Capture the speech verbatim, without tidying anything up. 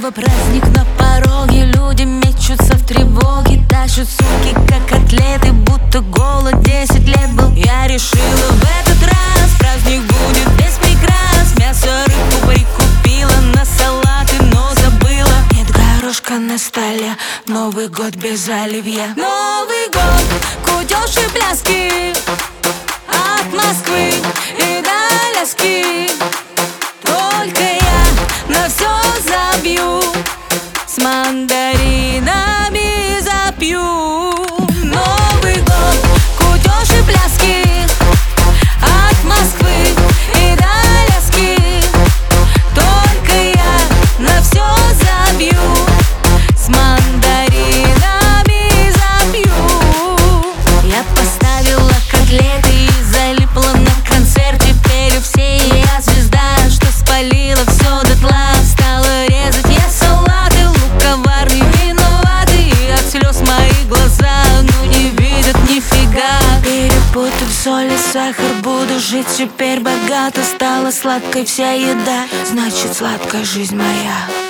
Снова праздник на пороге, люди мечутся в тревоге, тащат сумки, как котлеты, будто голод десять лет был. Я решила, в этот раз праздник будет без прикрас. Мясо, рыбу прикупила на салаты, но забыла. Нет горошка на столе, Новый год без оливье. Новый год, кутеж и пляски от Москвы и до Аляски. Только я на все забью, с мандаринами запью. Новый год, кутеж и пляски от Москвы и до Аляски. Только я на все забью, с мандаринами запью. Я поставила котлеты и залипла на концерте. Пели все, и я звезда, что спалила все дотла. Стала резать я салаты, лук коварный, виноватый. От слез мои глаза, ну не видят нифига. Перепутав соль и сахар, буду жить теперь богато. Стала сладкой вся еда, значит сладкая жизнь моя.